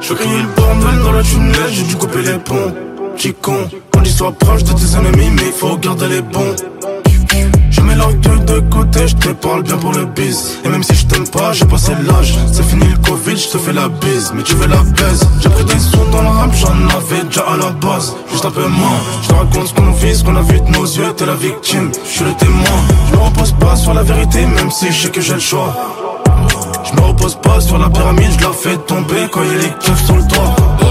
Je crié le bordel dans la tunnel, j'ai dû couper les ponts. Petit con, on dit sois proche de tes ennemis, mais il faut garder les bons. Je mets l'orgueil de côté, je te parle bien pour le bis. Et même si je t'aime pas, j'ai passé l'âge. C'est fini le Covid, je te fais la bise, mais tu veux la baise. J'ai pris des sous dans le rap, j'en avais déjà à la base. Juste un peu moins, je te raconte ce qu'on vit, ce qu'on a vu de nos yeux, t'es la victime, je suis le témoin. Je me repose pas sur la vérité, même si je sais que j'ai le choix. Je me repose pas sur la pyramide, je la fais tomber quand il y a les keufs sur le toit.